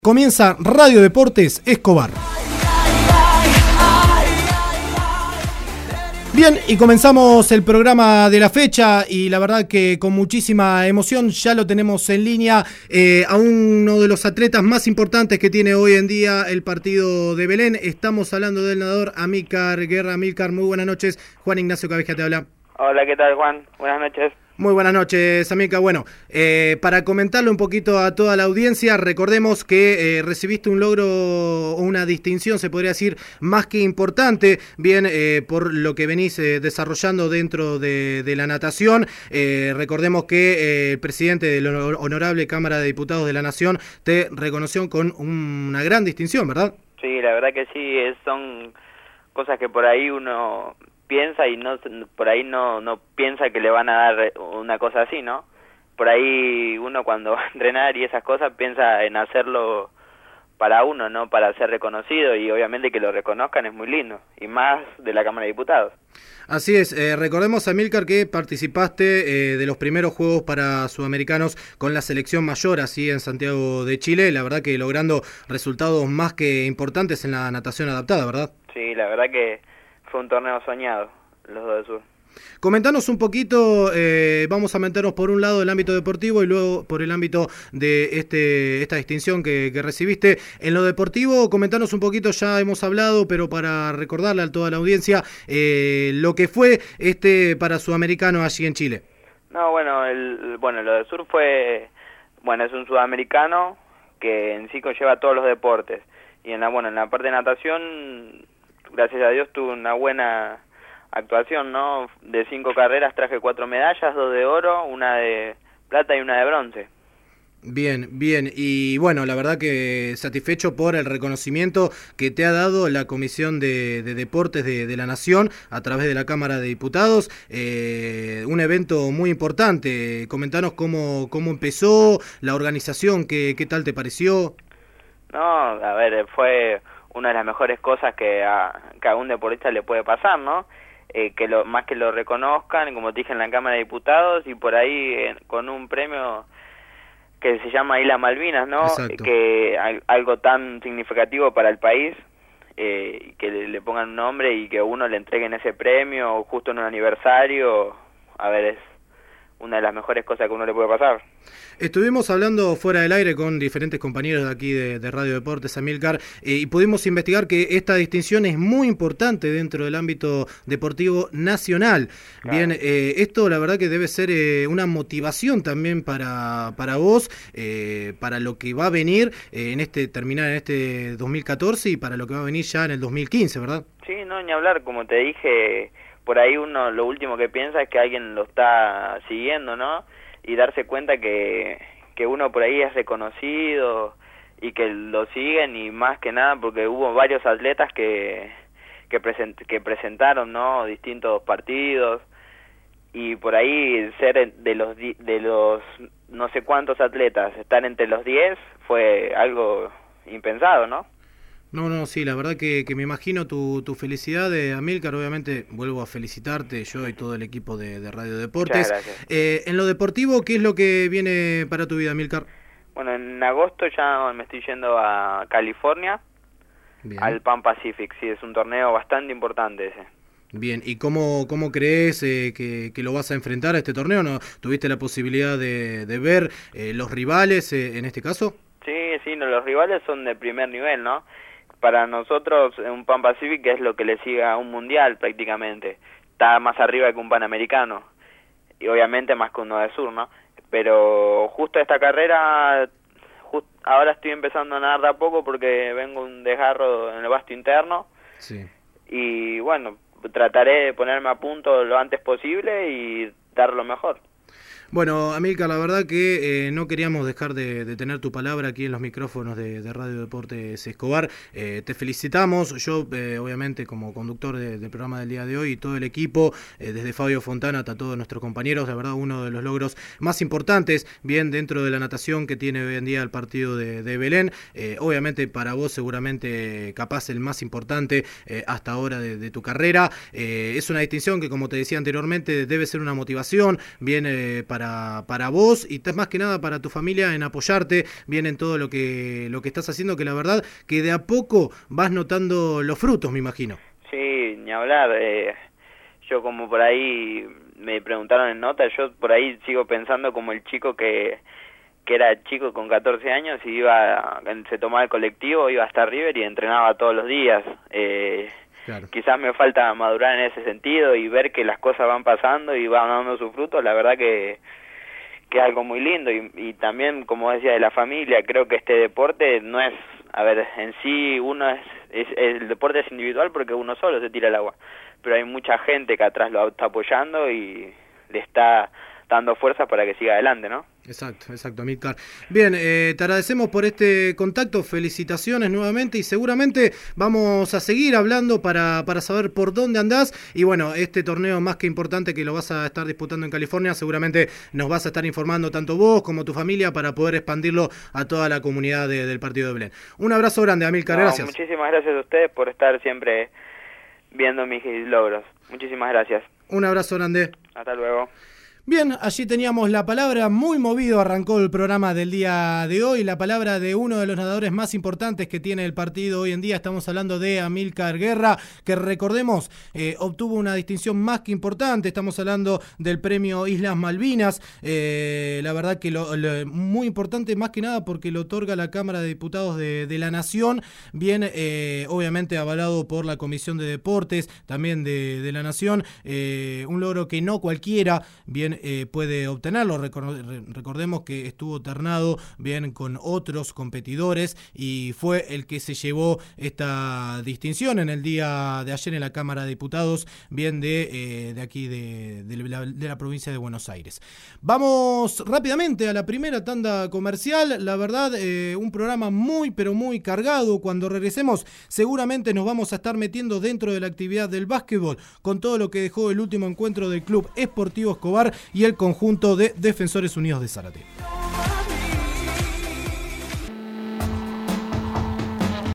Comienza Radio Deportes Escobar. Bien, y comenzamos el programa de la fecha y la verdad que con muchísima emoción ya lo tenemos en línea a uno de los atletas más importantes que tiene hoy en día el partido de Belén. Estamos hablando del nadador Amílcar Guerra. Amílcar, muy buenas noches. Juan Ignacio Cabezja te habla. Hola, ¿qué tal, Juan? Buenas noches. Muy buenas noches, Amílcar. Bueno, para comentarle un poquito a toda la audiencia, recordemos que recibiste un logro o una distinción, se podría decir, más que importante, bien, por lo que venís desarrollando dentro de la natación. Recordemos que el presidente de la Honorable Cámara de Diputados de la Nación te reconoció con una gran distinción, ¿verdad? Sí, la verdad que sí, son cosas que por ahí uno piensa y por ahí no piensa que le van a dar una cosa así, ¿no? Por ahí uno cuando va a entrenar y esas cosas piensa en hacerlo para uno, no para ser reconocido, y obviamente que lo reconozcan es muy lindo, y más de la Cámara de Diputados. Así es, recordemos, Amílcar, que participaste de los primeros Juegos para Sudamericanos con la selección mayor, así en Santiago de Chile, la verdad que logrando resultados más que importantes en la natación adaptada, ¿verdad? Sí, la verdad que fue un torneo soñado, los dos del sur. Comentanos un poquito, vamos a meternos por un lado el ámbito deportivo y luego por el ámbito de esta distinción que recibiste. En lo deportivo, comentanos un poquito, ya hemos hablado, pero para recordarle a toda la audiencia lo que fue para Sudamericano allí en Chile. No, bueno, lo del sur fue, es un sudamericano que en sí conlleva todos los deportes. Y en la parte de natación, gracias a Dios, tuve una buena actuación, ¿no? De 5 carreras traje 4 medallas, 2 de oro, una de plata y una de bronce. Bien, y bueno, la verdad que satisfecho por el reconocimiento que te ha dado la Comisión de Deportes de la Nación a través de la Cámara de Diputados, un evento muy importante. Comentanos cómo empezó la organización, qué tal te pareció. No, a ver, fue una de las mejores cosas que a un deportista le puede pasar, ¿no? Más que lo reconozcan, como te dije, en la Cámara de Diputados, y por ahí con un premio que se llama Isla Malvinas, ¿no? Exacto. Que algo tan significativo para el país, que le pongan un nombre y que uno le entreguen ese premio justo en un aniversario, a ver, es una de las mejores cosas que uno le puede pasar. Estuvimos hablando fuera del aire con diferentes compañeros de aquí de Radio Deportes, Amílcar, y pudimos investigar que esta distinción es muy importante dentro del ámbito deportivo nacional. Claro. Bien, esto la verdad que debe ser una motivación también para vos, para lo que va a venir terminar en este 2014 y para lo que va a venir ya en el 2015, ¿verdad? Sí, no, ni hablar, como te dije, por ahí uno lo último que piensa es que alguien lo está siguiendo, ¿no? Y darse cuenta que uno por ahí es reconocido y que lo siguen, y más que nada porque hubo varios atletas que presentaron, ¿no? Distintos partidos, y por ahí ser de los no sé cuántos atletas, estar entre los 10 fue algo impensado, ¿no? No, sí, la verdad que me imagino tu felicidad, Amílcar. Obviamente vuelvo a felicitarte, yo y todo el equipo de Radio Deportes. Muchas gracias. En lo deportivo, ¿qué es lo que viene para tu vida, Amílcar? Bueno, en agosto ya me estoy yendo a California. Bien. Al Pan Pacific, sí, es un torneo bastante importante ese. Bien, ¿y cómo crees que lo vas a enfrentar a este torneo? ¿No tuviste la posibilidad de ver los rivales en este caso? Sí, no, los rivales son de primer nivel, ¿no? Para nosotros un Pan Pacific es lo que le sigue a un mundial prácticamente. Está más arriba que un Panamericano. Y obviamente más que uno de sur, ¿no? Pero justo esta carrera, ahora estoy empezando a nadar de a poco porque vengo un desgarro en el vasto interno. Sí. Y bueno, trataré de ponerme a punto lo antes posible y dar lo mejor. Bueno, Amílcar, la verdad que no queríamos dejar de tener tu palabra aquí en los micrófonos de Radio Deportes Escobar. Te felicitamos, yo obviamente como conductor del programa del día de hoy y todo el equipo, desde Fabio Fontana hasta todos nuestros compañeros, la verdad uno de los logros más importantes, bien dentro de la natación que tiene hoy en día el partido de Belén. Obviamente para vos seguramente capaz el más importante hasta ahora de tu carrera. Es una distinción que, como te decía anteriormente, debe ser una motivación, bien para para vos y más que nada para tu familia en apoyarte bien en todo lo que estás haciendo, que la verdad que de a poco vas notando los frutos, me imagino. Sí, ni hablar. Yo como por ahí me preguntaron en nota, yo por ahí sigo pensando como el chico que era chico con 14 años y se tomaba el colectivo, iba hasta River y entrenaba todos los días. Claro. Quizás me falta madurar en ese sentido y ver que las cosas van pasando y van dando sus frutos. La verdad que es algo muy lindo y también, como decía, de la familia. Creo que este deporte no es, a ver, en sí uno el deporte es individual porque uno solo se tira al agua, pero hay mucha gente que atrás lo está apoyando y le está dando fuerza para que siga adelante, ¿no? Exacto, Amílcar. Bien, te agradecemos por este contacto, felicitaciones nuevamente y seguramente vamos a seguir hablando para saber por dónde andás y bueno, este torneo más que importante que lo vas a estar disputando en California, seguramente nos vas a estar informando tanto vos como tu familia para poder expandirlo a toda la comunidad del partido de Belén. Un abrazo grande, Amílcar, gracias. Muchísimas gracias a ustedes por estar siempre viendo mis logros. Muchísimas gracias. Un abrazo grande. Hasta luego. Bien, allí teníamos la palabra, muy movido arrancó el programa del día de hoy, la palabra de uno de los nadadores más importantes que tiene el partido hoy en día. Estamos hablando de Amílcar Guerra, que recordemos obtuvo una distinción más que importante. Estamos hablando del premio Islas Malvinas, la verdad que muy importante más que nada porque lo otorga la Cámara de Diputados de la Nación, bien obviamente avalado por la Comisión de Deportes también de la Nación, un logro que no cualquiera bien puede obtenerlo. Recordemos que estuvo ternado bien con otros competidores y fue el que se llevó esta distinción en el día de ayer en la Cámara de Diputados bien de aquí de la provincia de Buenos Aires. Vamos rápidamente a la primera tanda comercial. La verdad, un programa muy pero muy cargado. Cuando regresemos seguramente nos vamos a estar metiendo dentro de la actividad del básquetbol con todo lo que dejó el último encuentro del Club Esportivo Escobar y el conjunto de Defensores Unidos de Zárate.